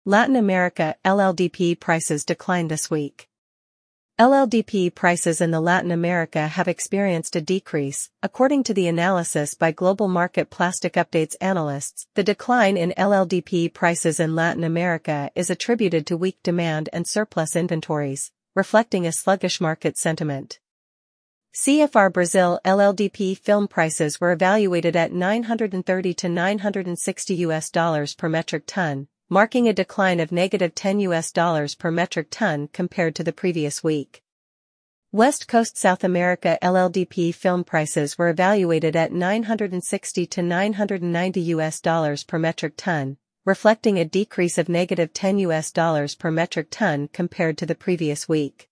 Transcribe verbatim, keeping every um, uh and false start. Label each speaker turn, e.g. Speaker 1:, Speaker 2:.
Speaker 1: Latin America L L D P prices declined this week. L L D P prices in the Latin America have experienced a decrease, according to the analysis by Global Market Plastic Updates analysts. The decline in L L D P prices in Latin America is attributed to weak demand and surplus inventories, reflecting a sluggish market sentiment. C F R Brazil L L D P film prices were evaluated at nine hundred thirty to nine hundred sixty U S dollars per metric ton, marking a decline of negative ten U S dollars per metric ton compared to the previous week. West Coast South America L L D P film prices were evaluated at nine hundred sixty to nine hundred ninety U S dollars per metric ton, reflecting a decrease of negative ten U S dollars per metric ton compared to the previous week.